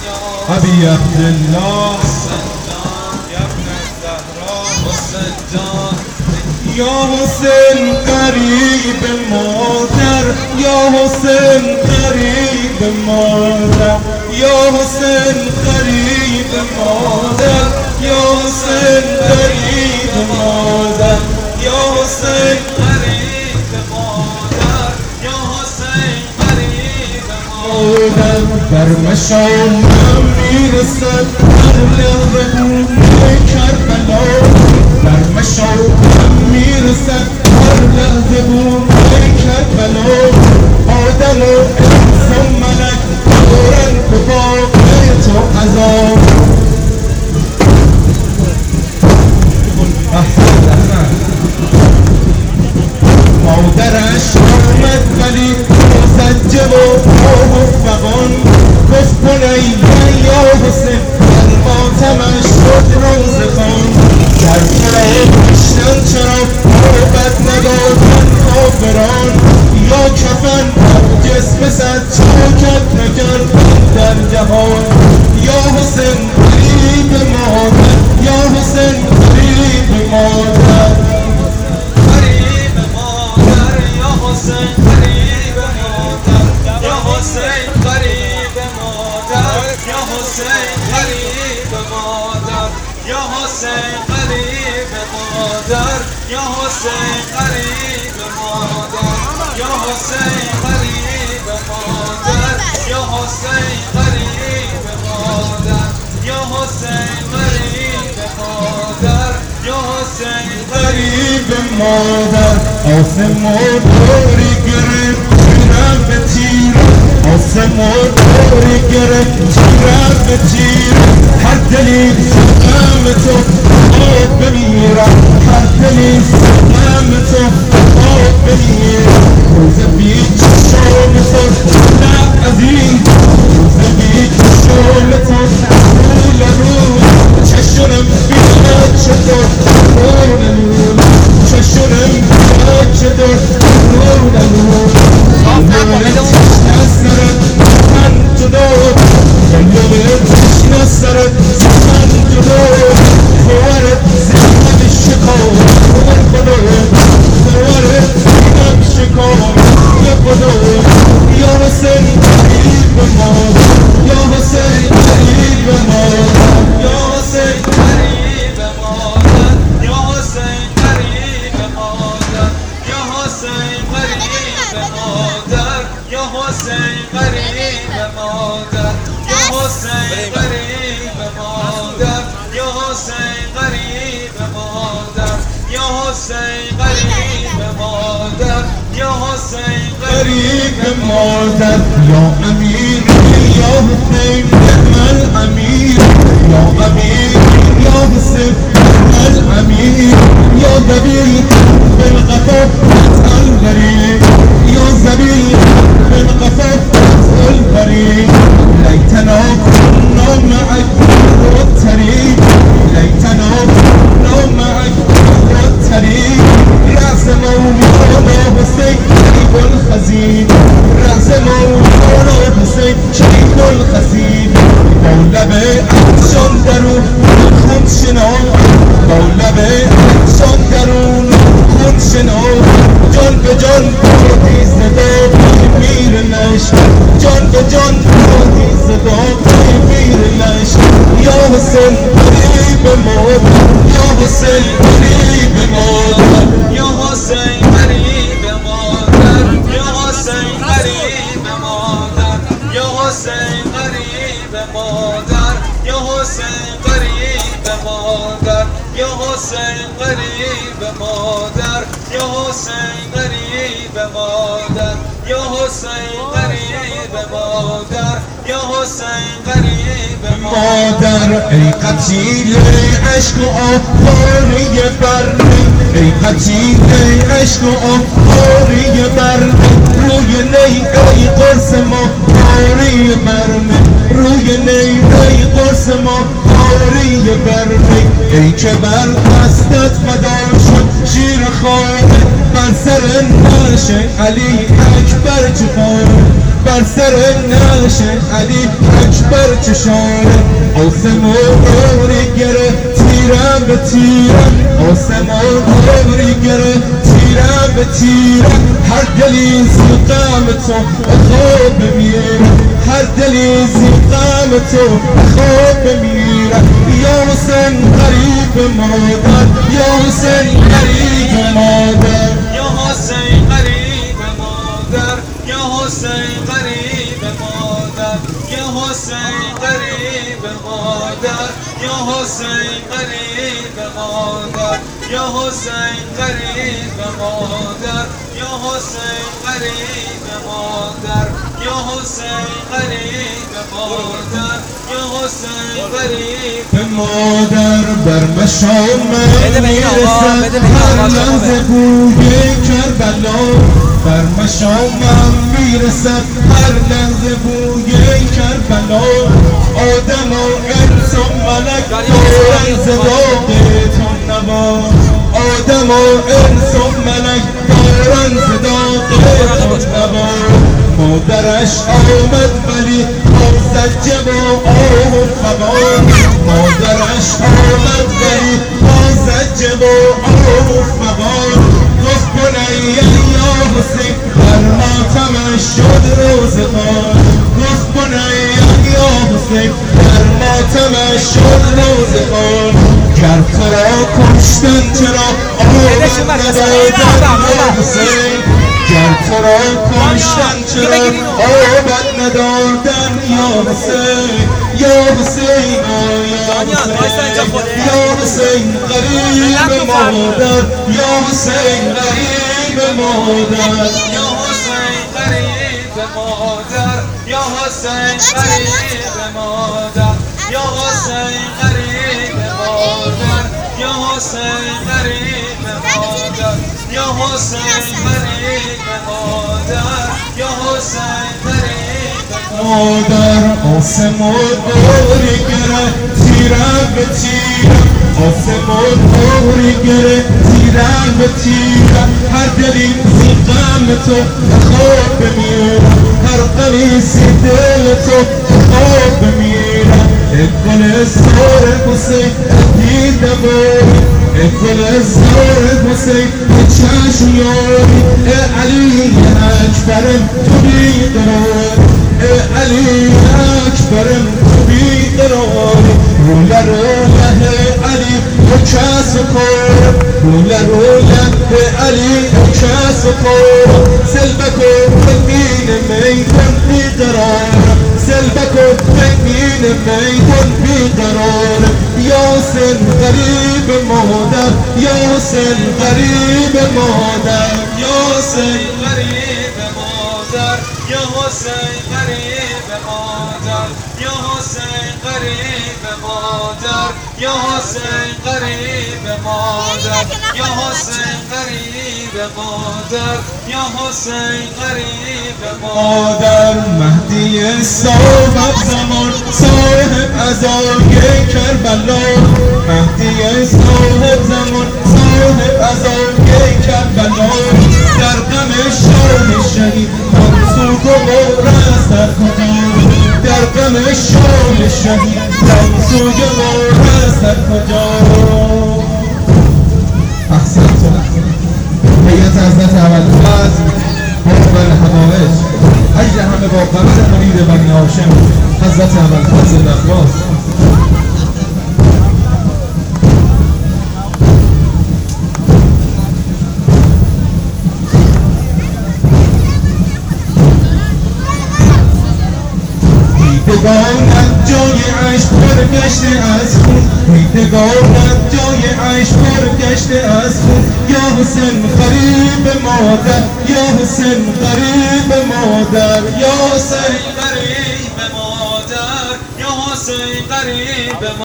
أبي عبد الله يا ابن الزهراء يا حسين قريب مادر يا حسين قريب مادر يا حسين قريب مادر يا حسين قريب مادر يا حسين قريب مادر يا حسين قريب مادر در مشام میرسد هر لحظه کربلا در مشام میرسد هر لحظه کربلا آدم و انسان ملک دورن به باقی تو عذاب مادرش آمد ولی زجه و آه و فغان گفت بنیه یا حسین در ماتمش شد روزخان در فرای کشتن چرا بد ندادن کافران یا کفن در جسم صد چاکت نکن در جهان یا حسین قریب مادر یا حسین قریب مادر قریب مادر یا حسین قریب مادر یا حسین قریب مادر یا حسین قریب مادر یا حسین قریب مادر یا حسین قریب مادر یا حسین قریب مادر یا حسین قریب مادر یا حسین قریب مادر یا حسین قریب مادر آسمان دوری گرفت تیرم به تیر آسمان دوری گرفت تیرم به تیر هر دلی سقم تو آب بمیرم هر دلی سقم تو آب بمیرم روز بیچ شام تو نه عزیز روز بیچ شام تو رول رول چشنم بیاد چطور رول رول چشنم بیاد چطور رول رول نورت چشن سرت من جدا نورت چشن سرت من جدا خوارت زینم شکار خدا خوارت زینم شکار خدا یا حسین قریب مادر یا حسین قریب مادر یا حسین قریب مادر یا حسین قریب مادر یا حسین قریب مادر یا حسین قریب مادر یا حسین قریب مادر یا حسین قریب مادر یا حسین قریب مادر یا حسین قریب مادر یا امیر یا حسین نعم الامیر یا امیر یا حسین نعم الامیر یا ذبیح بالغفر الغریب یا ذبیح بالغفر الغریب لیتنا كنا معك والطريق ليتنا كنا معك والطريق رأس مولانا حسين شريف الخزين رأس مولانا حسين شريف الخزين مولى بأحشان درون خون شنان مولى بأحشان درون خون شنان جان به جان بودی صدا میر نشت جان به جان بودی صدا میر نشت یا حسین قریب مادر یا حسین قریب مادر یا حسین قریب مادر یا حسین قریب مادر یا حسین قریب مادر یا حسین قریب مادر یا حسین قریب مادر یا حسین قریب مادر یا حسین قریب مادر یا حسین قریب مادر ای قتیل عشق و آفاری برمی ای قتیل عشق و آفاری برمی روی نی ای قرص ما آری برمی روی نی ای قرص ما آری برمی ای که بر دستت فدا شد شیر خانه بر سر نعش علی اکبر جفان بر سر نقش علی اکبر چشانه آسمان آوری گره تیرم به تیرم آسمان آوری گره تیرم به تیرم هر دلی زی غم تو خواب بمیره هر دلی زی غم تو خواب بمیره یا حسین غریب مادر یا حسین غریب مادر یا حسین غریب مادر یا حسین غریب مادر یا حسین غریب مادر یا حسین غریب مادر یا حسین غریب مادر یا حسین غریب مادر یا حسین غریب مادر یا حسین غریب مادر بر مشام میرسد هر لحظه بوی کربلا بر مشامم میرسد هر لحظه بوی کربلا آدم و انس و ملک دارن ز داغ تو نوا آدم و انس و ملک دارن ز داغ تو نوا مادرش آمد ولی زجه و آه و فغان مادرش آمد ولی زجه و آه و فغان گفت بنیه یا حسین در ماتمش شد روزگار گفت بنیه یا حسین در ماتمش شد روزگار گر تو را کشتن چرا آمد ندادن یا حسین گر تو را کشتن چرا آمد ندادن یا حسین یا حسین یا حسین غریب مادر یا حسین غریب مادر یا حسین غریب مادر یا حسین غریب مادر یا حسین غریب مادر یا حسین غریب مادر یا حسین غریب مادر یا حسین غریب مادر آسمان آوری گره تیرم به تیرم آسمان آوری گره تیرم به تیرم هر دلی زی غم تو خواب بمیرم هر قمیسی دل تو خواب بمیرم ای گل زار حسین دیدماری ای گل زار حسین چشم یاری ای علی اکبرم تو بیقراری ای علی اکبرم تو بیقراری روله روله علی و کس کار روله روله علی و کس کار سلبک و تنین میدان بیقرار سلبک و تنین میدان بیقرار یا حسین غریب مادر یا حسین غریب مادر یا حسین غریب مادر یا حسین غریب مادر یا حسین غریب مادر یا حسین غریب مادر یا حسین غریب مادر یا حسین غریب مادر مهدی صاحب زمان صاحب عزای کربلا مهدی صاحب زمان صاحب عزای کربلا در غم شاه شهید منصور و مورد سر کجا در غم شاه شهید منصور و مورد سر کجا احسنتم هیئت حضرت ابوالفضل باب الحوائج اجر همه با قبض منیر بنی هاشم حضرت ابوالفضل نخواس دیدگانت جای عشق پر گشته از خون دیدگانت جای عشق پر گشته از خون یا حسین غریب مادر یا حسین غریب مادر یا حسین غریب مادر یا حسین غریب